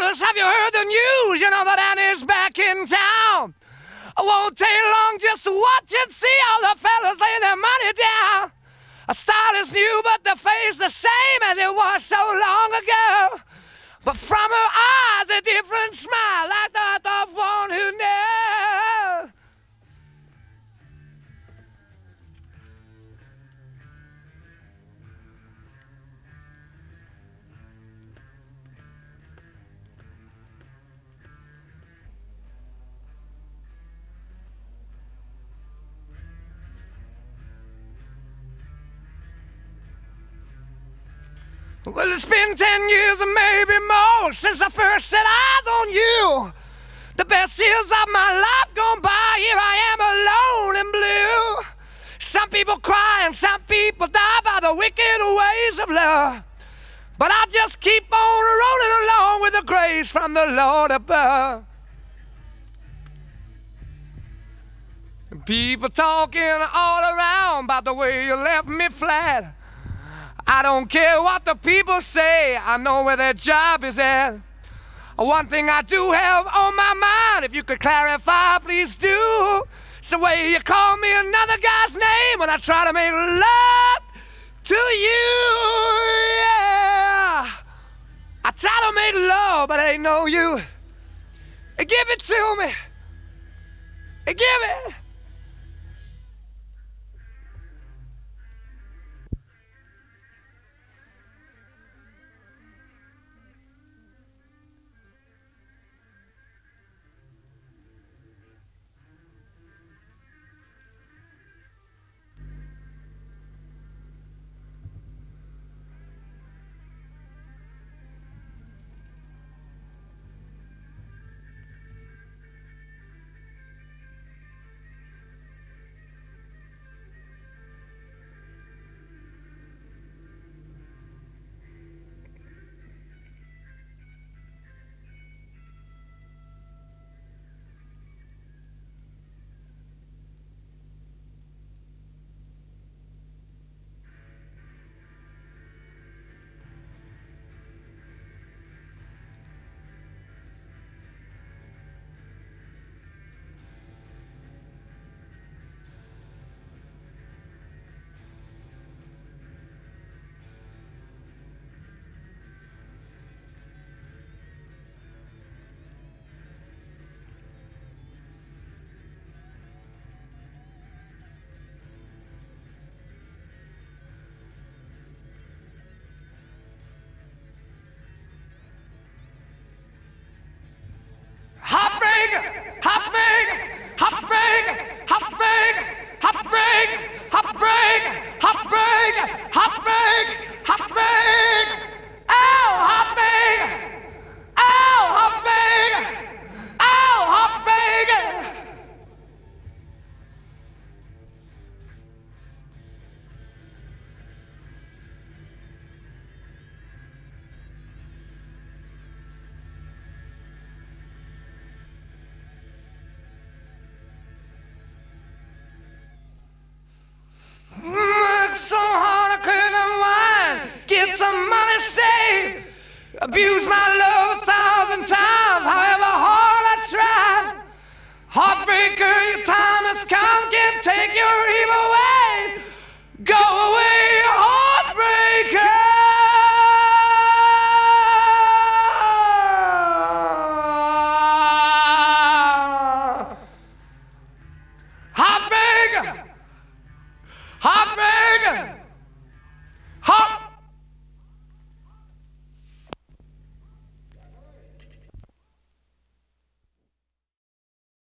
fellas, have you heard the news? You know that Annie's back in town. I won't take long, just watch and see all the fellas lay their money down. A style is new, but the face the same as it was so long ago. But from her eyes, a different smile, like that of one who knows. Well, it's been 10 years or maybe more since I first set eyes on you. The best years of my life gone by, here I am alone and blue. Some people cry and some people die by the wicked ways of love. But I just keep on rolling along with the grace from the Lord above. People talking all around about the way you left me flat. I don't care what the people say, I know where their job is at. One thing I do have on my mind, if you could clarify, please do. It's the way you call me another guy's name when I try to make love to you, yeah. I try to make love, but it ain't no use. Give it to me. Give it. Abuse my love.